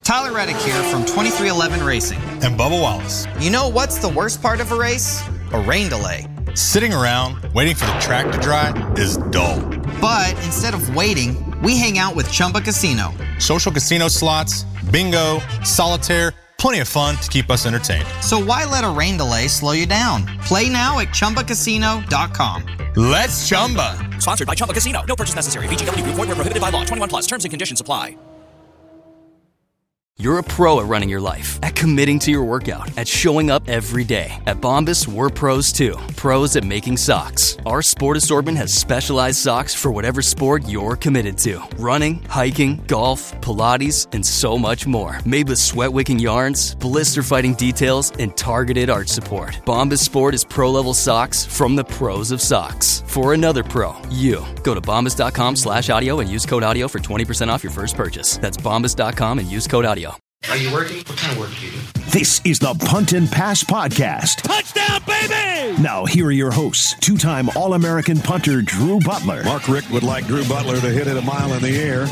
Tyler Reddick here from 2311 Racing. And Bubba Wallace. You know what's the worst part of a race? A rain delay. Sitting around waiting for the track to dry is dull. But instead of waiting, we hang out with Chumba Casino. Social casino slots, bingo, solitaire, plenty of fun to keep us entertained. So why let a rain delay slow you down? Play now at ChumbaCasino.com. Let's Chumba. Sponsored by Chumba Casino. No purchase necessary. VGW Group. Void where prohibited by law. 21 plus. Terms and conditions apply. You're a pro at running your life, at committing to your workout, at showing up every day. At Bombas, we're pros too. Pros at making socks. Our sport assortment has specialized socks for whatever sport you're committed to. Running, hiking, golf, Pilates, and so much more. Made with sweat-wicking yarns, blister-fighting details, and targeted arch support. Bombas Sport is pro-level socks from the pros of socks. For another pro, you. Go to bombas.com/audio and use code audio for 20% off your first purchase. That's bombas.com and use code audio. Are you working? What kind of work do you do? This is the Punt and Pass Podcast. Touchdown, baby! Now, here are your hosts, two-time All-American punter Drew Butler. Mark Richt would like Drew Butler to hit it a mile in the air.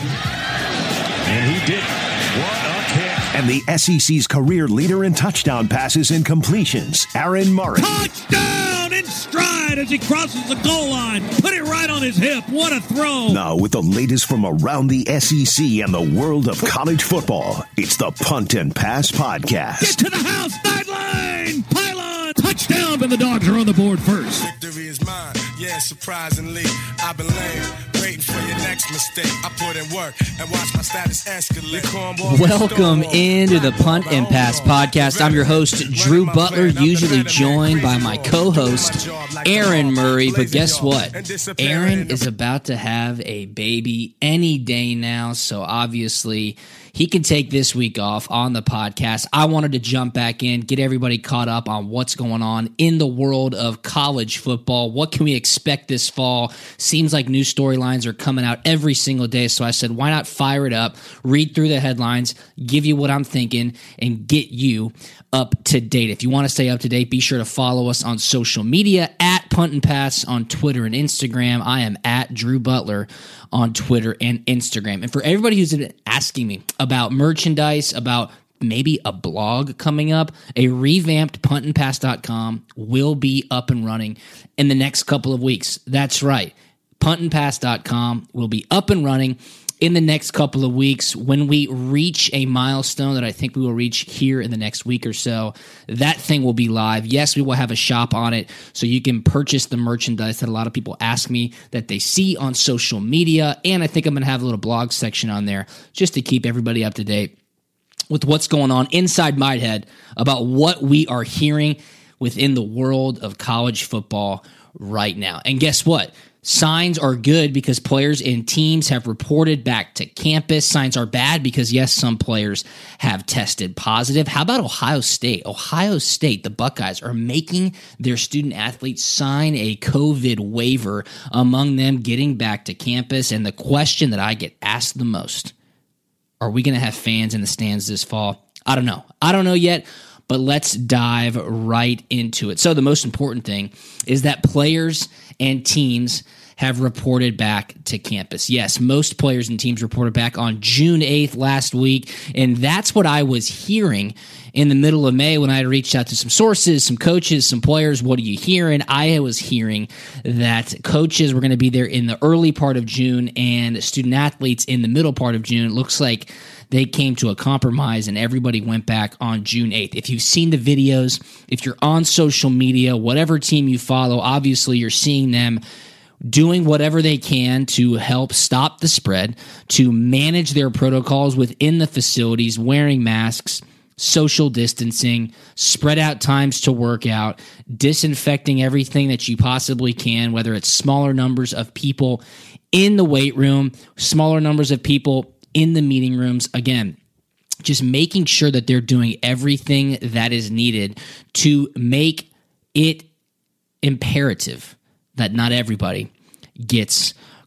And he did. What a catch. And the SEC's career leader in touchdown passes and completions, Aaron Murray. Touchdown in stride as he crosses the goal line. Put it right on his hip. What a throw. Now, with the latest from around the SEC and the world of college football, it's the Punt and Pass Podcast. Get to the house, sideline, pylon, touchdown, and the Dogs are on the board first. Victory is mine, yeah, surprisingly. I've been laying, waiting for your next mistake. I put in work and watch my status escalate. Welcome into the Punt and Pass Podcast. I'm your host, Drew Butler, usually joined by my co-host, Aaron Murray. But guess what? Aaron is about to have a baby any day now, so obviously he can take this week off on the podcast. I wanted to jump back in, get everybody caught up on what's going on in the world of college football. What can we expect this fall? Seems like new storylines are coming out every single day, so I said, why not fire it up, read through the headlines, give you what I'm thinking, and get you up to date. If you want to stay up to date, be sure to follow us on social media at Punt and Pass on Twitter and Instagram. I am at Drew Butler on Twitter and Instagram. And for everybody who's been asking me about merchandise, about maybe a blog coming up, a revamped puntandpass.com will be up and running in the next couple of weeks. That's right. Puntandpass.com will be up and running in the next couple of weeks. When we reach a milestone that I think we will reach here in the next week or so, that thing will be live. Yes, we will have a shop on it, so you can purchase the merchandise that a lot of people ask me that they see on social media, and I think I'm going to have a little blog section on there just to keep everybody up to date with what's going on inside my head about what we are hearing within the world of college football right now. And guess what? Signs are good because players and teams have reported back to campus. Signs are bad because, yes, some players have tested positive. How about Ohio State? Ohio State, the Buckeyes, are making their student athletes sign a COVID waiver, among them getting back to campus. And the question that I get asked the most, are we going to have fans in the stands this fall? I don't know. I don't know yet. But let's dive right into it. So the most important thing is that players and teams have reported back to campus. Yes, most players and teams reported back on June 8th last week, and that's what I was hearing in the middle of May when I had reached out to some sources, some coaches, some players. What are you hearing? I was hearing that coaches were going to be there in the early part of June and student athletes in the middle part of June. It looks like they came to a compromise and everybody went back on June 8th. If you've seen the videos, if you're on social media, whatever team you follow, obviously you're seeing them doing whatever they can to help stop the spread, to manage their protocols within the facilities, wearing masks, social distancing, spread out times to work out, disinfecting everything that you possibly can, whether it's smaller numbers of people in the weight room, smaller numbers of people in the meeting rooms. Again, just making sure that they're doing everything that is needed to make it imperative that not everybody gets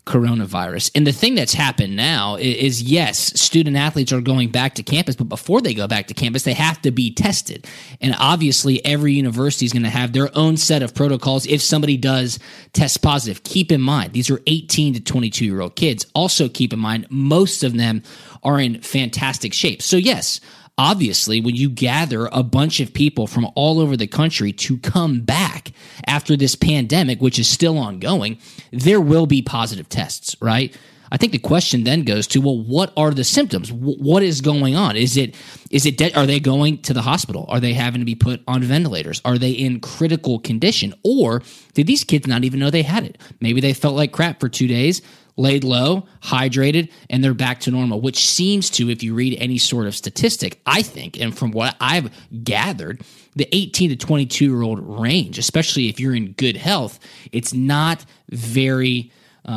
coronavirus. And the thing that's happened now is yes, student athletes are going back to campus, but before they go back to campus, they have to be tested. And obviously, every university is going to have their own set of protocols if somebody does test positive. Keep in mind, these are 18 to 22-year-old kids. Also keep in mind, most of them are in fantastic shape. So yes, obviously, when you gather a bunch of people from all over the country to come back after this pandemic, which is still ongoing, there will be positive tests, right? I think the question then goes to, well, what are the symptoms? What is going on? Are they going to the hospital? Are they having to be put on ventilators? Are they in critical condition? Or did these kids not even know they had it? Maybe they felt like crap for 2 days, laid low, hydrated, and they're back to normal, which seems to, if you read any sort of statistic, I think, and from what I've gathered, the 18 to 22-year-old range, especially if you're in good health, it's not very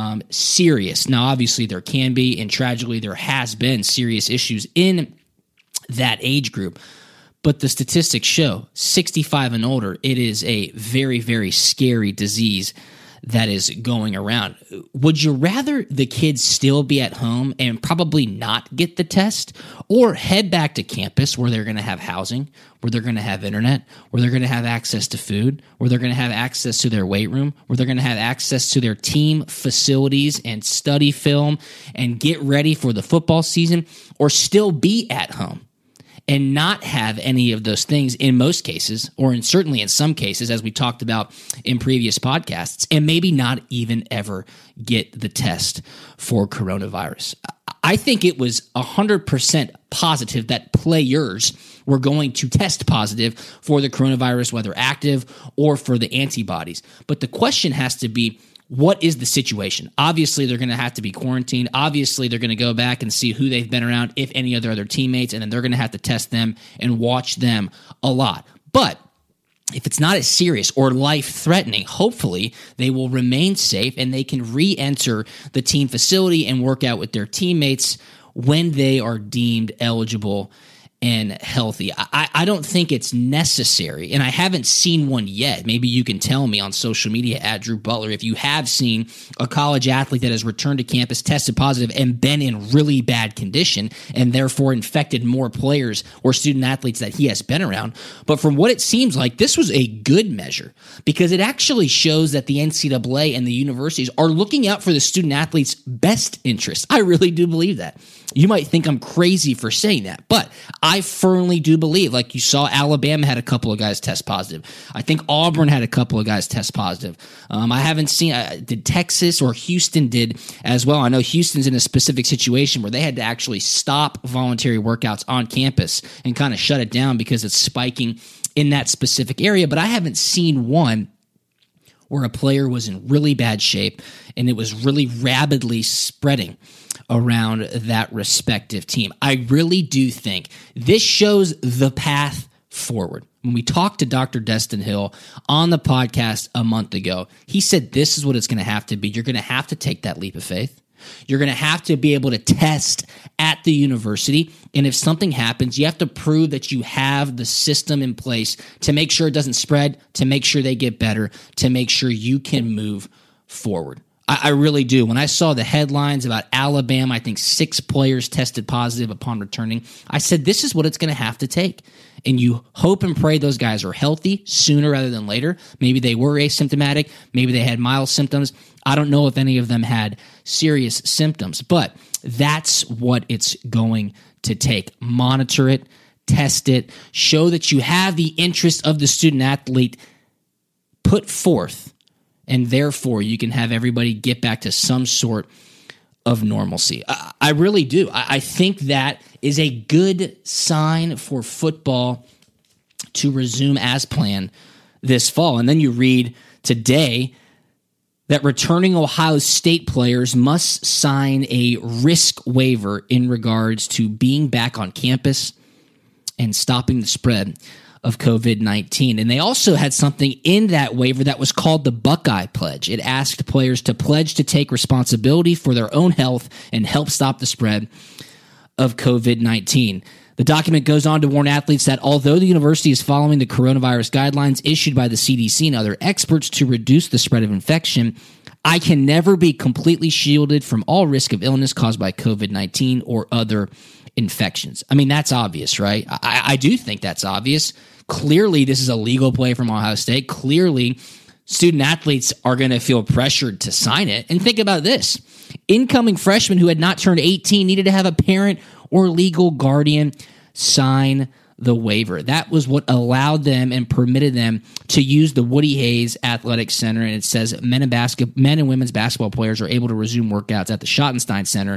serious. Now, obviously, there can be, and tragically, there has been serious issues in that age group. But the statistics show 65 and older, it is a very, very scary disease that is going around. Would you rather the kids still be at home and probably not get the test, or head back to campus where they're going to have housing, where they're going to have internet, where they're going to have access to food, where they're going to have access to their weight room, where they're going to have access to their team facilities and study film and get ready for the football season, or still be at home and not have any of those things in most cases, or certainly in some cases, as we talked about in previous podcasts, and maybe not even ever get the test for coronavirus? I think it was 100% positive that players were going to test positive for the coronavirus, whether active or for the antibodies. But the question has to be, what is the situation? Obviously, they're going to have to be quarantined. Obviously, they're going to go back and see who they've been around, if any other teammates, and then they're going to have to test them and watch them a lot. But if it's not as serious or life-threatening, hopefully they will remain safe and they can re-enter the team facility and work out with their teammates when they are deemed eligible and healthy. I don't think it's necessary, and I haven't seen one yet. Maybe you can tell me on social media at Drew Butler if you have seen a college athlete that has returned to campus, tested positive, and been in really bad condition, and therefore infected more players or student athletes that he has been around. But from what it seems like, this was a good measure, because it actually shows that the NCAA and the universities are looking out for the student athletes' best interest. I really do believe that. You might think I'm crazy for saying that, but I firmly do believe, like you saw, Alabama had a couple of guys test positive. I think Auburn had a couple of guys test positive. I haven't seen, did Texas or Houston did as well? I know Houston's in a specific situation where they had to actually stop voluntary workouts on campus and kind of shut it down because it's spiking in that specific area, but I haven't seen one where a player was in really bad shape and it was really rapidly spreading around that respective team. I really do think this shows the path forward. When we talked to Dr. Destin Hill on the podcast a month ago, he said this is what it's going to have to be. You're going to have to take that leap of faith. You're going to have to be able to test at the university. And if something happens, you have to prove that you have the system in place to make sure it doesn't spread, to make sure they get better, to make sure you can move forward. I really do. When I saw the headlines about Alabama, I think 6 players tested positive upon returning, I said, this is what it's going to have to take. And you hope and pray those guys are healthy sooner rather than later. Maybe they were asymptomatic. Maybe they had mild symptoms. I don't know if any of them had serious symptoms, but that's what it's going to take. Monitor it, test it, show that you have the interest of the student athlete put forth, and therefore you can have everybody get back to some sort of normalcy. I really do. I think that is a good sign for football to resume as planned this fall. And then you read today that returning Ohio State players must sign a risk waiver in regards to being back on campus and stopping the spread of COVID-19. And they also had something in that waiver that was called the Buckeye Pledge. It asked players to pledge to take responsibility for their own health and help stop the spread of COVID-19. The document goes on to warn athletes that although the university is following the coronavirus guidelines issued by the CDC and other experts to reduce the spread of infection, I can never be completely shielded from all risk of illness caused by COVID-19 or other infections. I mean, that's obvious, right? I do think that's obvious. Clearly, this is a legal play from Ohio State. Clearly, student athletes are going to feel pressured to sign it. And think about this. Incoming freshmen who had not turned 18 needed to have a parent or legal guardian sign the waiver. That was what allowed them and permitted them to use the Woody Hayes Athletic Center. And it says men and women's basketball players are able to resume workouts at the Schottenstein Center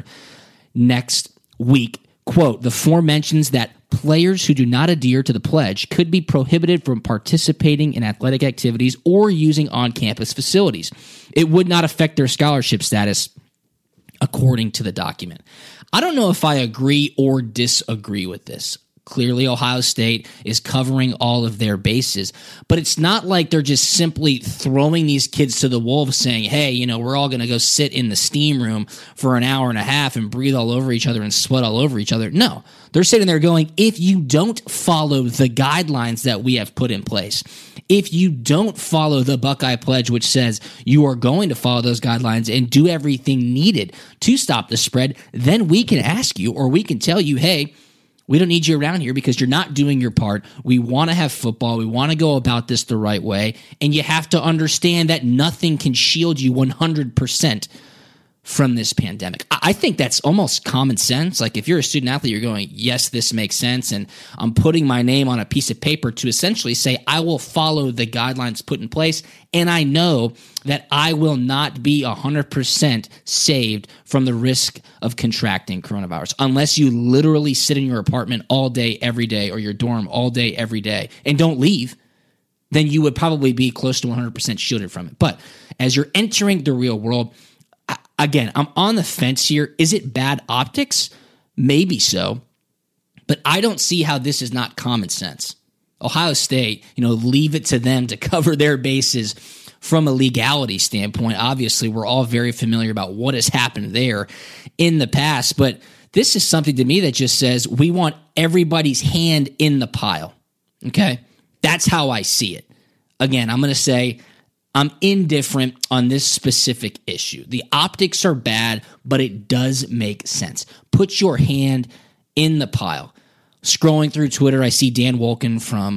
next week. Quote, the form mentions that players who do not adhere to the pledge could be prohibited from participating in athletic activities or using on-campus facilities. It would not affect their scholarship status, according to the document. I don't know if I agree or disagree with this. Clearly, Ohio State is covering all of their bases, but it's not like they're just simply throwing these kids to the wolves saying, hey, we're all going to go sit in the steam room for an hour and a half and breathe all over each other and sweat all over each other. No, they're sitting there going, if you don't follow the guidelines that we have put in place, if you don't follow the Buckeye Pledge, which says you are going to follow those guidelines and do everything needed to stop the spread, then we can ask you, or we can tell you, hey, we don't need you around here because you're not doing your part. We want to have football. We want to go about this the right way. And you have to understand that nothing can shield you 100% from this pandemic. I think that's almost common sense. Like if you're a student athlete, you're going, yes, this makes sense. And I'm putting my name on a piece of paper to essentially say, I will follow the guidelines put in place. And I know that I will not be 100% saved from the risk of contracting coronavirus unless you literally sit in your apartment all day, every day, or your dorm all day, every day, and don't leave. Then you would probably be close to 100% shielded from it. But as you're entering the real world, again, I'm on the fence here. Is it bad optics? Maybe so. But I don't see how this is not common sense. Ohio State, leave it to them to cover their bases from a legality standpoint. Obviously, we're all very familiar about what has happened there in the past. But this is something to me that just says we want everybody's hand in the pile. Okay? That's how I see it. Again, I'm going to say I'm indifferent on this specific issue. The optics are bad, but it does make sense. Put your hand in the pile. Scrolling through Twitter, I see Dan Wolken from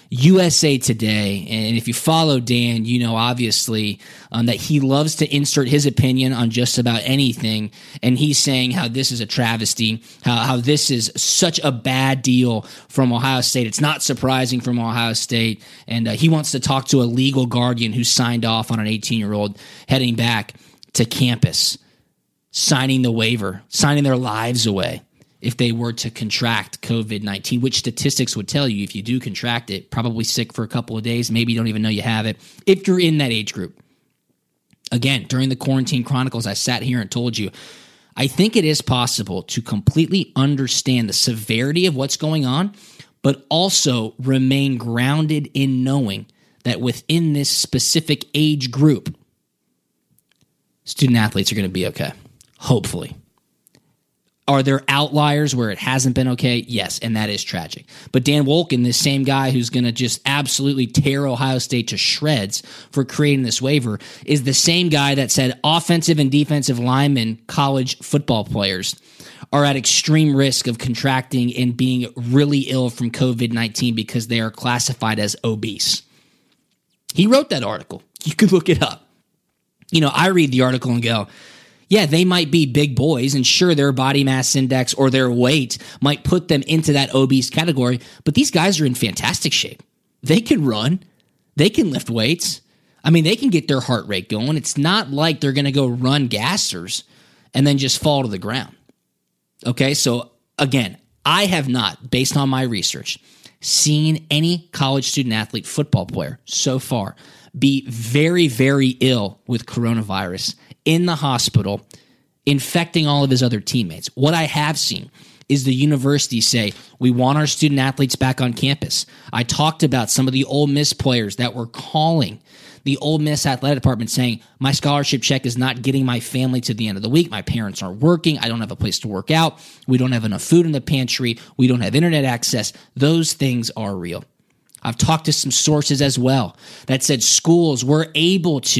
USA Today. And if you follow Dan, obviously that he loves to insert his opinion on just about anything. And he's saying how this is a travesty, how this is such a bad deal from Ohio State. It's not surprising from Ohio State. And he wants to talk to a legal guardian who signed off on an 18-year-old heading back to campus, signing the waiver, signing their lives away if they were to contract COVID-19, which statistics would tell you if you do contract it, probably sick for a couple of days, maybe you don't even know you have it, if you're in that age group. Again, during the Quarantine Chronicles, I sat here and told you, I think it is possible to completely understand the severity of what's going on, but also remain grounded in knowing that within this specific age group, student athletes are going to be okay, hopefully. Are there outliers where it hasn't been okay? Yes, and that is tragic. But Dan Wolken, this same guy who's going to just absolutely tear Ohio State to shreds for creating this waiver, is the same guy that said offensive and defensive linemen, college football players, are at extreme risk of contracting and being really ill from COVID-19 because they are classified as obese. He wrote that article. You could look it up. I read the article and go, yeah, they might be big boys, and sure, their body mass index or their weight might put them into that obese category, but these guys are in fantastic shape. They can run. They can lift weights. I mean, they can get their heart rate going. It's not like they're going to go run gassers and then just fall to the ground. Okay, so again, I have not, based on my research, seen any college student athlete football player so far be very, very ill with coronavirus in the hospital, infecting all of his other teammates. What I have seen is the university say, we want our student athletes back on campus. I talked about some of the Ole Miss players that were calling the Ole Miss athletic department saying, my scholarship check is not getting my family to the end of the week. My parents aren't working. I don't have a place to work out. We don't have enough food in the pantry. We don't have internet access. Those things are real. I've talked to some sources as well that said schools were able to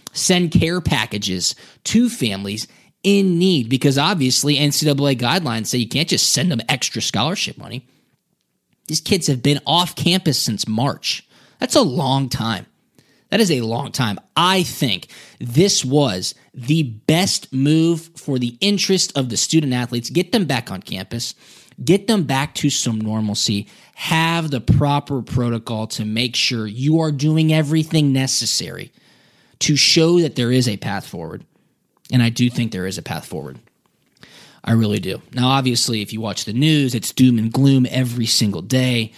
send care packages to families in need, because obviously NCAA guidelines say you can't just send them extra scholarship money. These kids have been off campus since March. That's a long time. That is a long time. I think this was the best move for the interest of the student athletes. Get them back on campus. Get them back to some normalcy. Have the proper protocol to make sure you are doing everything necessary to show that there is a path forward. And I do think there is a path forward. I really do. Now, obviously, if you watch the news, it's doom and gloom every single day.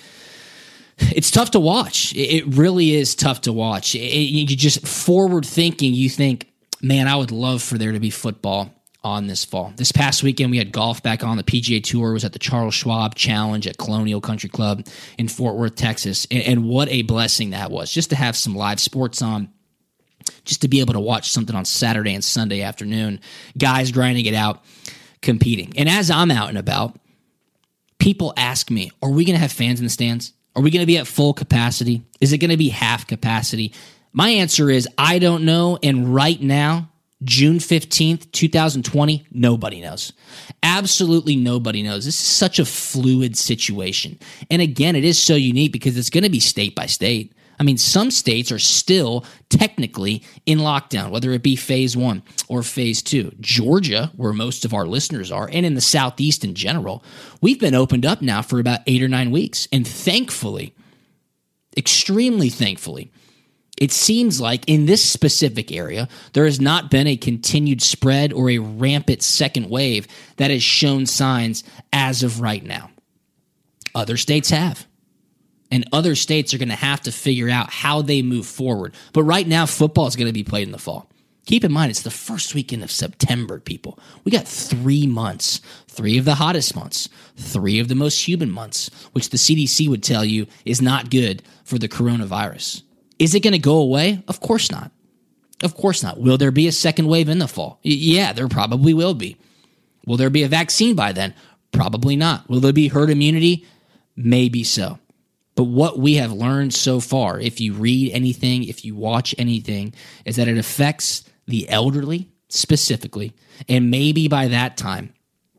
It's tough to watch. It really is tough to watch. You just forward thinking, you think, man, I would love for there to be football on this fall. This past weekend, we had golf back on. The PGA Tour was at the Charles Schwab Challenge at Colonial Country Club in Fort Worth, Texas. And what a blessing that was, just to have some live sports on, just to be able to watch something on Saturday and Sunday afternoon, guys grinding it out, competing. And as I'm out and about, people ask me, are we going to have fans in the stands? Are we going to be at full capacity? Is it going to be half capacity? My answer is I don't know. And right now, June 15th, 2020, nobody knows. Absolutely nobody knows. This is such a fluid situation. And again, it is so unique because it's going to be state by state. I mean, some states are still technically in lockdown, whether it be phase 1 or phase 2. Georgia, where most of our listeners are, and in the Southeast in general, we've been opened up now for about 8 or 9 weeks. And thankfully, extremely thankfully, it seems like in this specific area, there has not been a continued spread or a rampant second wave that has shown signs as of right now. Other states have. And other states are going to have to figure out how they move forward. But right now, football is going to be played in the fall. Keep in mind, it's the first weekend of September, people. We got 3 months, 3 of the hottest months, 3 of the most humid months, which the CDC would tell you is not good for the coronavirus. Is it going to go away? Of course not. Of course not. Will there be a second wave in the fall? Yeah, there probably will be. Will there be a vaccine by then? Probably not. Will there be herd immunity? Maybe so. But what we have learned so far, if you read anything, if you watch anything, is that it affects the elderly specifically. And maybe by that time,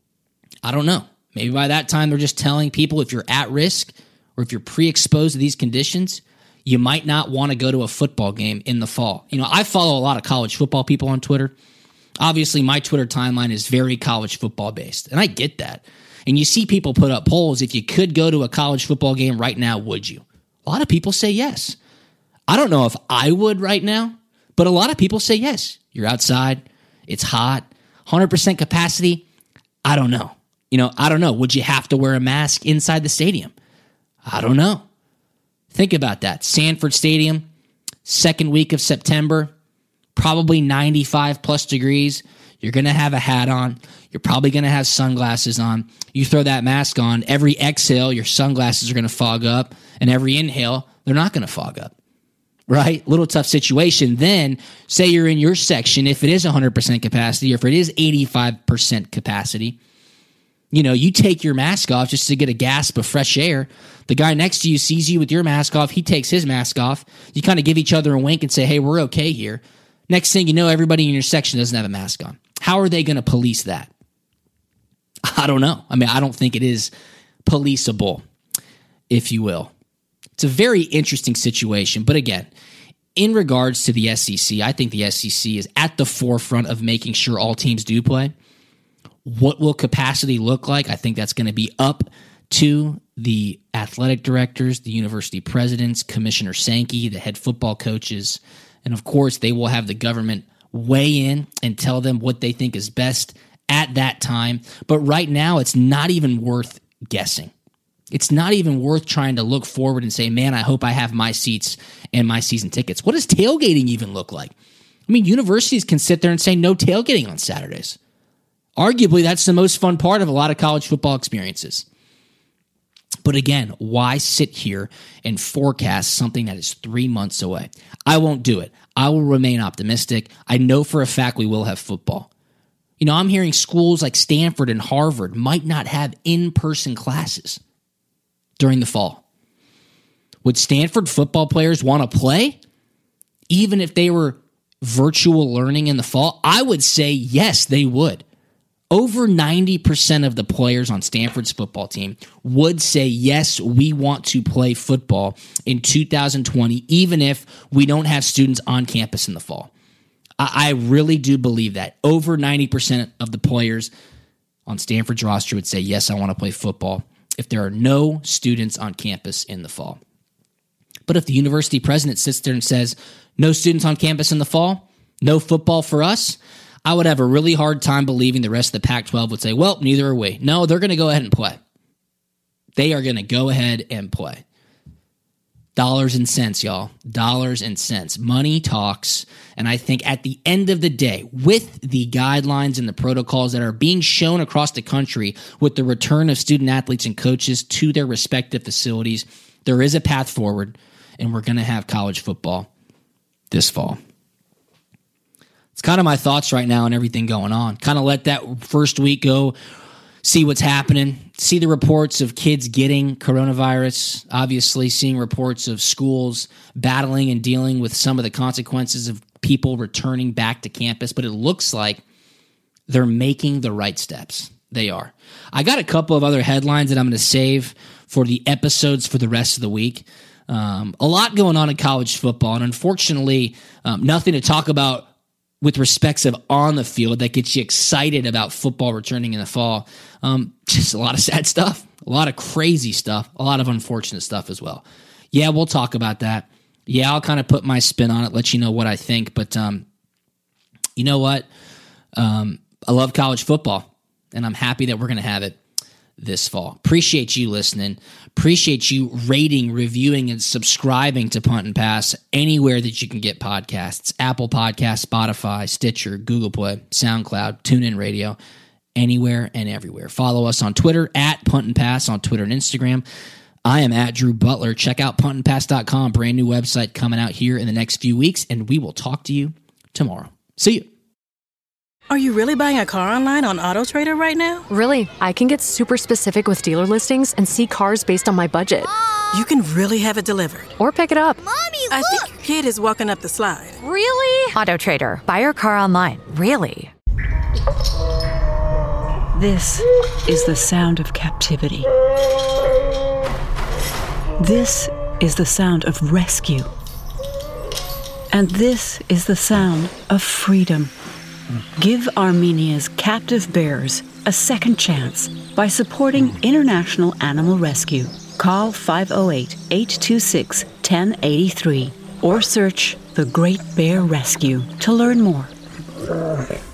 I don't know, maybe by that time they're just telling people if you're at risk or if you're pre-exposed to these conditions, you might not want to go to a football game in the fall. You know, I follow a lot of college football people on Twitter. Obviously, my Twitter timeline is very college football based, and I get that. And you see people put up polls, if you could go to a college football game right now, would you? A lot of people say yes. I don't know if I would right now, but a lot of people say yes. You're outside, it's hot, 100% capacity. I don't know. I don't know. Would you have to wear a mask inside the stadium? I don't know. Think about that. Sanford Stadium, second week of September, probably 95 plus degrees. You're going to have a hat on. You're probably going to have sunglasses on. You throw that mask on, every exhale, your sunglasses are going to fog up, and every inhale, they're not going to fog up, right? Little tough situation. Then, say you're in your section, if it is 100% capacity, or if it is 85% capacity, you take your mask off just to get a gasp of fresh air. The guy next to you sees you with your mask off. He takes his mask off. You kind of give each other a wink and say, hey, we're okay here. Next thing you know, everybody in your section doesn't have a mask on. How are they going to police that? I don't know. I mean, I don't think it is policeable, if you will. It's a very interesting situation. But again, in regards to the SEC, I think the SEC is at the forefront of making sure all teams do play. What will capacity look like? I think that's going to be up to the athletic directors, the university presidents, Commissioner Sankey, the head football coaches, and of course, they will have the government weigh in and tell them what they think is best at that time. But right now, it's not even worth guessing. It's not even worth trying to look forward and say, man, I hope I have my seats and my season tickets. What does tailgating even look like? I mean, universities can sit there and say no tailgating on Saturdays. Arguably, that's the most fun part of a lot of college football experiences. But again, why sit here and forecast something that is 3 months away? I won't do it. I will remain optimistic. I know for a fact we will have football. I'm hearing schools like Stanford and Harvard might not have in-person classes during the fall. Would Stanford football players want to play? Even if they were virtual learning in the fall? I would say yes, they would. Over 90% of the players on Stanford's football team would say, yes, we want to play football in 2020, even if we don't have students on campus in the fall. I really do believe that. Over 90% of the players on Stanford's roster would say, yes, I want to play football if there are no students on campus in the fall. But if the university president sits there and says, no students on campus in the fall, no football for us, I would have a really hard time believing the rest of the Pac-12 would say, well, neither are we. No, they're going to go ahead and play. They are going to go ahead and play. Dollars and cents, y'all. Dollars and cents. Money talks. And I think at the end of the day, with the guidelines and the protocols that are being shown across the country with the return of student athletes and coaches to their respective facilities, there is a path forward, and we're going to have college football this fall. It's kind of my thoughts right now and everything going on. Kind of let that first week go, see what's happening, see the reports of kids getting coronavirus, obviously seeing reports of schools battling and dealing with some of the consequences of people returning back to campus. But it looks like they're making the right steps. They are. I got a couple of other headlines that I'm going to save for the episodes for the rest of the week. A lot going on in college football, and unfortunately, nothing to talk about with respects of on the field that gets you excited about football returning in the fall. Just a lot of sad stuff, a lot of crazy stuff, a lot of unfortunate stuff as well. Yeah, we'll talk about that. Yeah, I'll kind of put my spin on it, let you know what I think. But you know what? I love college football, and I'm happy that we're going to have it this fall. Appreciate you listening. Appreciate you rating, reviewing, and subscribing to Punt and Pass anywhere that you can get podcasts. Apple Podcasts, Spotify, Stitcher, Google Play, SoundCloud, TuneIn Radio, anywhere and everywhere. Follow us on Twitter at Punt and Pass on Twitter and Instagram. I am at Drew Butler. Check out puntandpass.com, brand new website coming out here in the next few weeks, and we will talk to you tomorrow. See you. Are you really buying a car online on AutoTrader right now? Really, I can get super specific with dealer listings and see cars based on my budget. Mom! You can really have it delivered. Or pick it up. Mommy, look! I think your kid is walking up the slide. Really? AutoTrader. Buy your car online. Really. This is the sound of captivity. This is the sound of rescue. And this is the sound of freedom. Give Armenia's captive bears a second chance by supporting International Animal Rescue. Call 508-826-1083 or search The Great Bear Rescue to learn more.